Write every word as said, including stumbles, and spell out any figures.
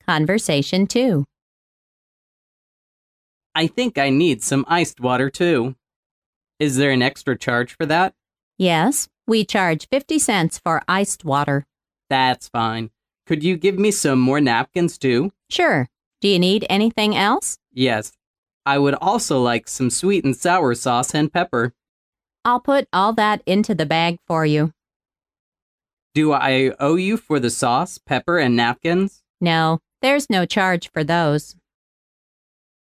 Conversation two. I think I need some iced water too. Is there an extra charge for that? Yes, we charge fifty cents for iced water. That's fine. Could you give me some more napkins too? Sure. Do you need anything else? Yes. I would also like some sweet and sour sauce and pepper. I'll put all that into the bag for you. Do I owe you for the sauce, pepper, and napkins? No, there's no charge for those.